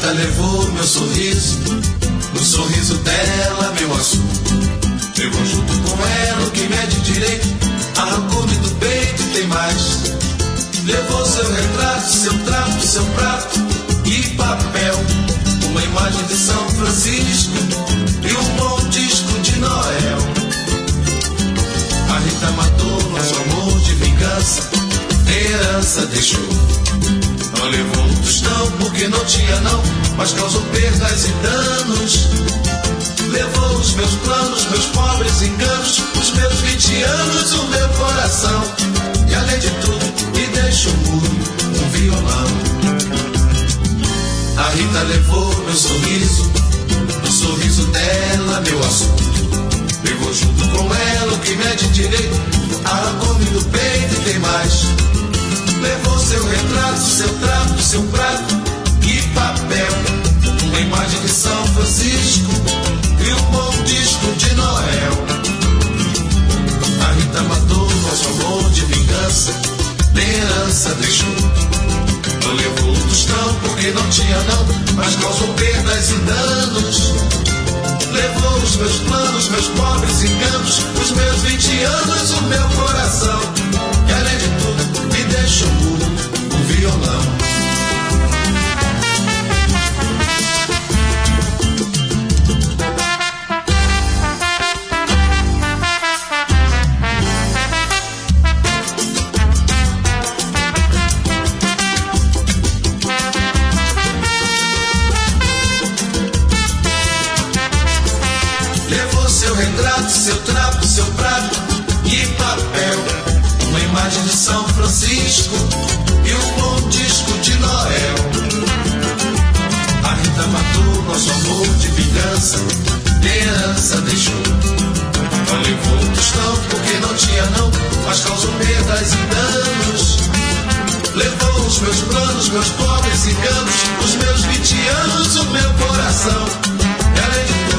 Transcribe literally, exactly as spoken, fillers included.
Rita levou meu sorriso, no sorriso dela meu assunto. Levou junto com ela o que me é de direito, arrancou-me do peito e tem mais. Levou seu retrato, seu trapo, seu prato e papel, uma imagem de São Francisco e um bom disco de Noel. A Rita matou nosso amor de vingança, herança deixou. Não levou um tostão porque não tinha não, mas causou perdas e danos. Levou os meus planos, meus pobres enganos, os meus vinte anos, o meu coração. E além de tudo, me deixou mudo, um violão. A Rita levou meu sorriso, no sorriso dela meu assunto. Levou junto com ela o que me é de direito, arrancou-me do peito e tem mais. Levou seu retrato, seu trapo, seu prato e papel, uma imagem de São Francisco e um bom disco de Noel. A Rita matou nosso amor de vingança, herança deixou. Não levou um tostão porque não tinha não, mas causou perdas e danos. Levou os meus planos, meus pobres enganos, os meus vinte anos, o meu coração. E além de tudo, me deixou mudo, um violão. Seu trapo, seu prato e papel, uma imagem de São Francisco e um bom disco de Noel. A Rita matou nosso amor de vingança, herança deixou. Não levou um tostão porque não tinha não, mas causou perdas e danos. Levou os meus planos, meus pobres enganos, os meus vinte anos, o meu coração. E além de